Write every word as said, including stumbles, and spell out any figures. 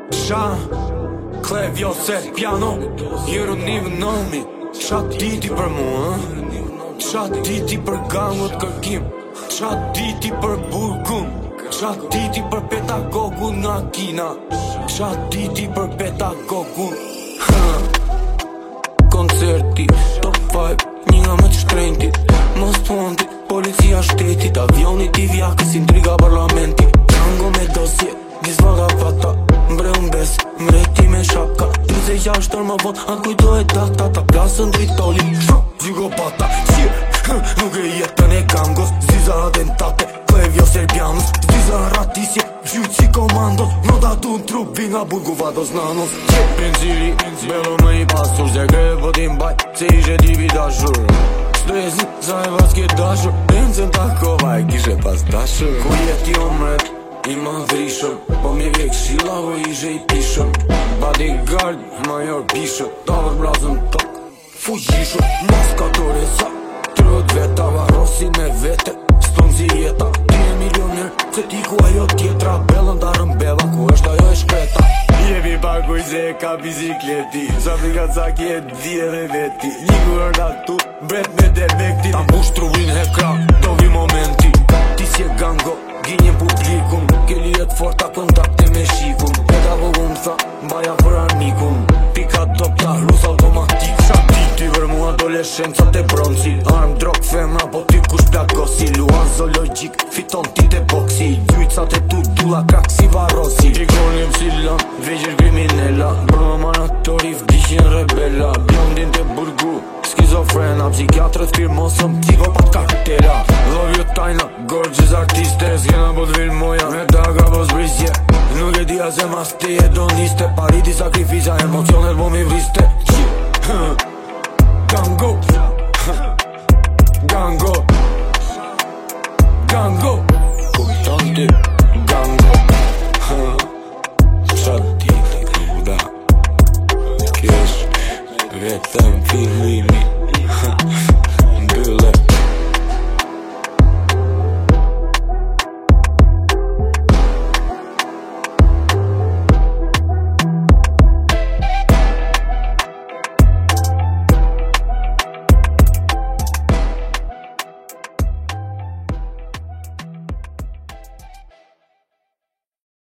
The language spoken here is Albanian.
Qa Klevjo se piano You don't even know me Qa diti për mua Qa diti për gangot kërkim Qa diti për burgun Qa diti për petagogun nga kina Qa diti për petagogun Koncerti Top five Një nga më të shtrejntit Most wanted Policia shtetit Avionit i vjakës Intriga parlamenti Tango me dosje Gizvaga fata Mbre unë bes Mrejti me shapka Tryze jashtër më vot Anë kujtohet data Ta plasën dritoli Gjygopata Qirë Nuk e jetën e gangos Ziza atentate Klevjo serbianës Ziza ratisje Gjyqë si komandos Nota tu në trup Vinga burgu vados nanos Penziri Belo më i pasur Se kre votim baj Se ishe tipi dashur Stresin Sa e vas kje dashur Encën takova E kishe pas dashur Ku jeti omret I ma vrishëm Po mi vjek shila o ishe i pishëm Bodyguard Major bishëm Tavër blazën tok Fuqishëm Maskatore sa Trët veta Varosin me vete Stonë si jeta Ti e milioner Se ti ku ajo tjetra Belën ta rëmbeva Ku është ajo e shkreta Jebi pakuj se e ka bizikleti Sa frikat sa kje dhje dhe veti Një kërë nga tu Bret me defekti Ta mbush truvin hekra Dovi momenti Ti si e gango Gjinje publikum Kelli jet forta kontakte me shikun Peta vogum tha Mbaja për armikun Pika top ta rus automatik Shatiti për mu adolescenca te bronzi Arm, drog, femra Po ty kush plagosi Luan zoologik Fiton ti te boksi Gjujcat e tu dula krak si varosi Ikonim si lan Vegjër kriminella Broma manatori Vdishin rebella Blondin te burgu Skizofrena Psikiatrët firmosëm Psikopat kartela Love you tajna Gorgeous artiste S'kena po t'vil moja Me daga po zbrisje Nuk e dia se mas te e doniste Pariti sakrifisa Emocionet po mi vriste Gango Gango Gango Kupton ty